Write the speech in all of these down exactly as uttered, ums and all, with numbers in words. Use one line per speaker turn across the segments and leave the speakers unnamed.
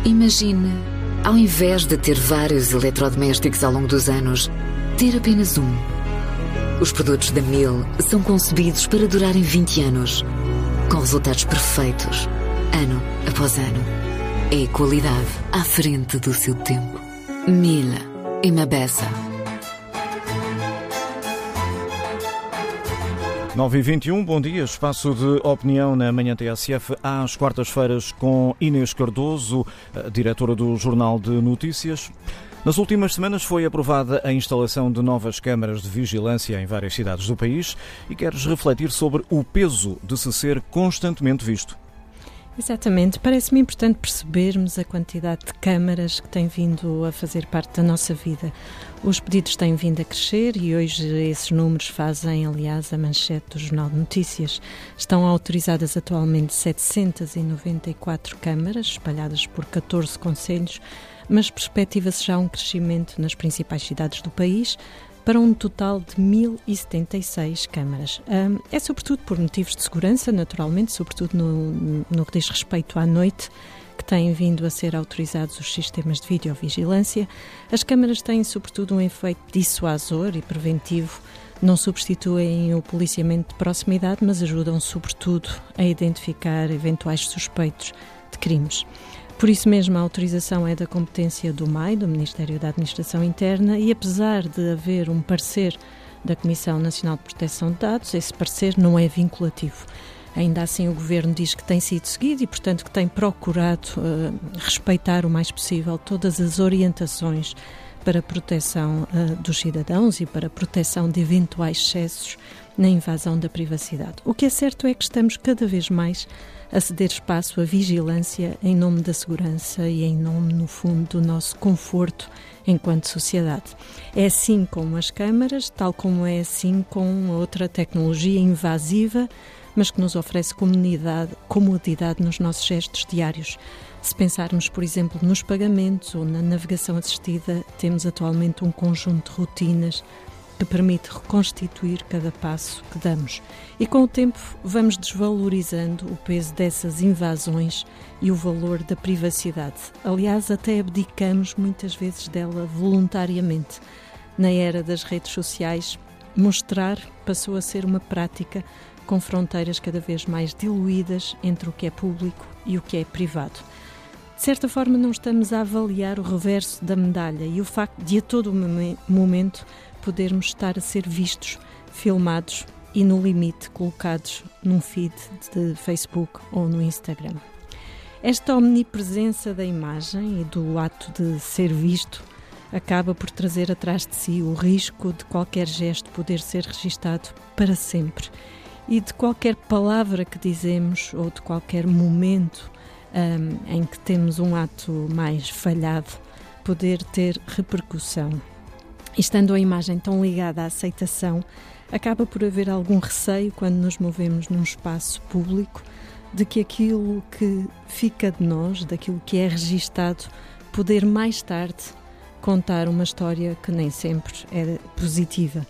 Imagine, ao invés de ter vários eletrodomésticos ao longo dos anos, ter apenas um. Os produtos da Miele são concebidos para durarem vinte anos, com resultados perfeitos, ano após ano. É qualidade à frente do seu tempo. Miele e Mabessa.
nove e vinte e um, bom dia. Espaço de opinião na Manhã T S F às quartas-feiras com Inês Cardoso, diretora do Jornal de Notícias. Nas últimas semanas foi aprovada a instalação de novas câmaras de vigilância em várias cidades do país e queres refletir sobre o peso de se ser constantemente visto.
Exatamente. Parece-me importante percebermos a quantidade de câmaras que têm vindo a fazer parte da nossa vida. Os pedidos têm vindo a crescer e hoje esses números fazem, aliás, a manchete do Jornal de Notícias. Estão autorizadas atualmente setecentas e noventa e quatro câmaras, espalhadas por catorze concelhos, mas perspectiva-se já um crescimento nas principais cidades do país, para um total de mil e setenta e seis câmaras. Um, é sobretudo por motivos de segurança, naturalmente, sobretudo no, no que diz respeito à noite, que têm vindo a ser autorizados os sistemas de videovigilância. As câmaras têm, sobretudo, um efeito dissuasor e preventivo. Não substituem o policiamento de proximidade, mas ajudam, sobretudo, a identificar eventuais suspeitos de crimes. Por isso mesmo, a autorização é da competência do M A I, do Ministério da Administração Interna, e apesar de haver um parecer da Comissão Nacional de Proteção de Dados, esse parecer não é vinculativo. Ainda assim, o Governo diz que tem sido seguido e, portanto, que tem procurado uh, respeitar o mais possível todas as orientações para a proteção uh, dos cidadãos e para a proteção de eventuais excessos na invasão da privacidade. O que é certo é que estamos cada vez mais a ceder espaço à vigilância em nome da segurança e em nome, no fundo, do nosso conforto enquanto sociedade. É assim com as câmaras, tal como é assim com outra tecnologia invasiva, mas que nos oferece comodidade, comodidade nos nossos gestos diários. Se pensarmos, por exemplo, nos pagamentos ou na navegação assistida, temos atualmente um conjunto de rotinas que permite reconstituir cada passo que damos. E com o tempo vamos desvalorizando o peso dessas invasões e o valor da privacidade. Aliás, até abdicamos muitas vezes dela voluntariamente. Na era das redes sociais, mostrar passou a ser uma prática com fronteiras cada vez mais diluídas entre o que é público e o que é privado. De certa forma, não estamos a avaliar o reverso da medalha e o facto de a todo momento podermos estar a ser vistos, filmados e, no limite, colocados num feed de Facebook ou no Instagram. Esta omnipresença da imagem e do ato de ser visto acaba por trazer atrás de si o risco de qualquer gesto poder ser registado para sempre e de qualquer palavra que dizemos ou de qualquer momento um, em que temos um ato mais falhado poder ter repercussão. E estando a imagem tão ligada à aceitação, acaba por haver algum receio quando nos movemos num espaço público de que aquilo que fica de nós, daquilo que é registado, poder mais tarde contar uma história que nem sempre é positiva.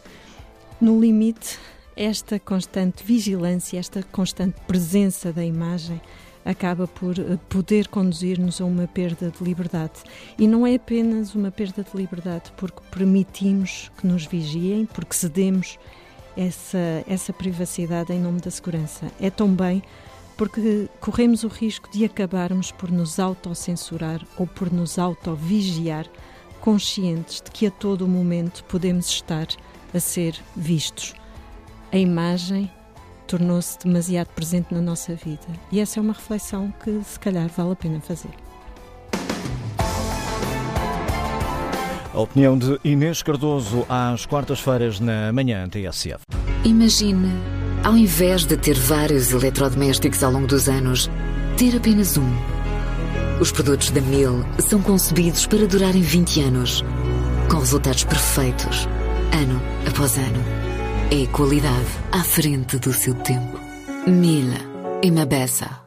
No limite, esta constante vigilância, esta constante presença da imagem acaba por poder conduzir-nos a uma perda de liberdade. E não é apenas uma perda de liberdade porque permitimos que nos vigiem, porque cedemos essa, essa privacidade em nome da segurança. É também porque corremos o risco de acabarmos por nos autocensurar ou por nos autovigiar, conscientes de que a todo momento podemos estar a ser vistos. A imagem tornou-se demasiado presente na nossa vida e essa é uma reflexão que se calhar vale a pena fazer.
A opinião de Inês Cardoso às quartas-feiras na Manhã T S F.
Imagine, ao invés de ter vários eletrodomésticos ao longo dos anos, ter apenas um. Os produtos da Miele são concebidos para durarem vinte anos, com resultados perfeitos, ano após ano. É qualidade à frente do seu tempo. Miele e Mabessa.